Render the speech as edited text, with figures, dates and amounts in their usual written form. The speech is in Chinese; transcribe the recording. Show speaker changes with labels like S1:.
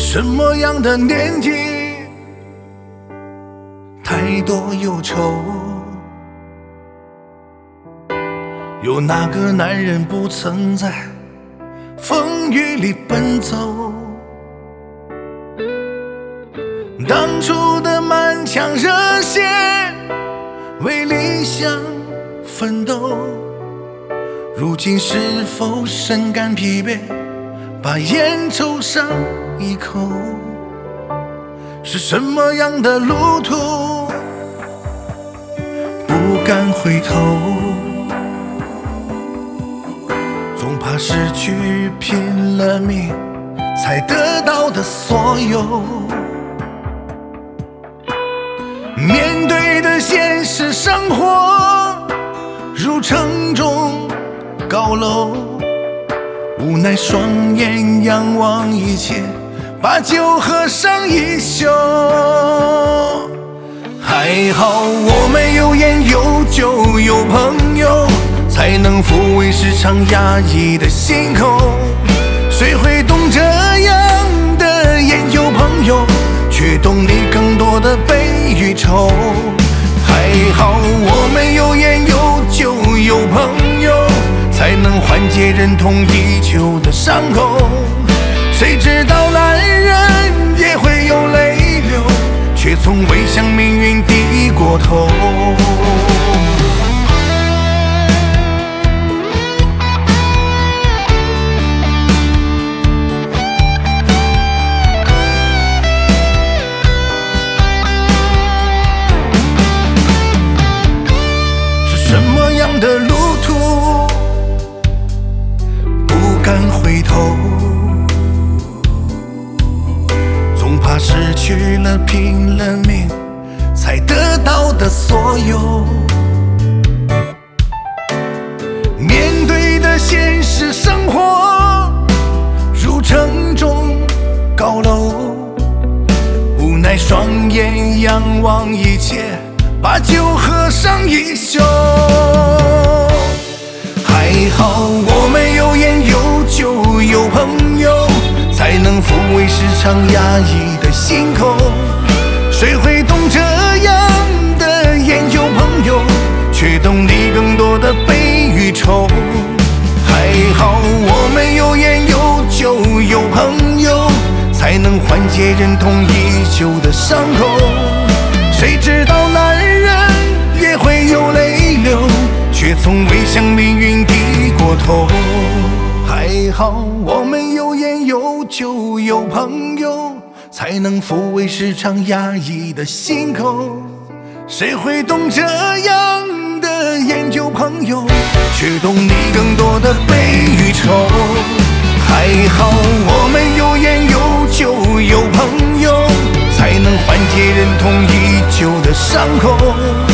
S1: 什么样的年纪，太多忧愁？有哪个男人不曾在风雨里奔走？当初的满腔热血，为理想奋斗，如今是否深感疲惫，把烟抽上一口？是什么样的路途，不敢回头？总怕失去拼了命才得到的所有。面对的现实生活，如城中高楼，无奈双眼仰望一切，把酒喝上一宿。还好我们有烟有酒有朋友，才能抚慰时常压抑的心口。谁会懂这样的烟酒朋友，却懂你更多的悲与愁。还好我们有烟有酒有朋友，才能缓解忍痛已久的伤口。谁知道男人也会有泪流，却从未向命运低过头。是什么样的路途，不敢回头？总怕失去了拼了命才得到的所有。面对的现实生活，如城中高楼，无奈双眼仰望一切，把酒喝上一宿。还好我们有烟有酒有朋友，才能抚慰时常压抑的心口。谁会懂这样的烟酒朋友，却懂你更多的悲与愁。还好我们有烟有酒有朋友，才能缓解忍痛已久的伤口。谁知道男人也会有泪流，却从未向命运低过头。还好我们有烟有酒有朋友，才能抚慰时常压抑的心口。谁会懂这样的烟酒朋友，却懂你更多的悲与愁。还好我们有烟有酒有朋友，才能缓解忍痛已久的伤口。